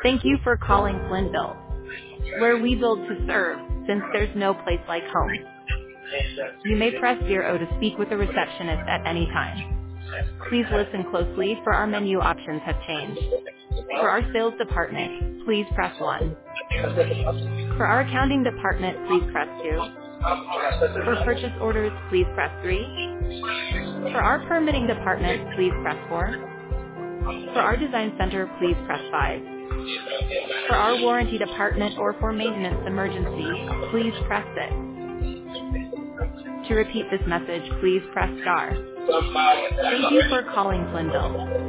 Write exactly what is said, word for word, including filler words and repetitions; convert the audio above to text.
Thank you for calling Flynville, where we build to serve, since there's no place like home. You may press zero to speak with a receptionist at any time. Please listen closely, for our menu options have changed. For our sales department, please press one. For our accounting department, please press two. For purchase orders, please press three. For our permitting department, please press four. For our design center, please press five. For our warranty department or for maintenance emergency, please press six. To repeat this message, please press star. Thank you for calling Flynville.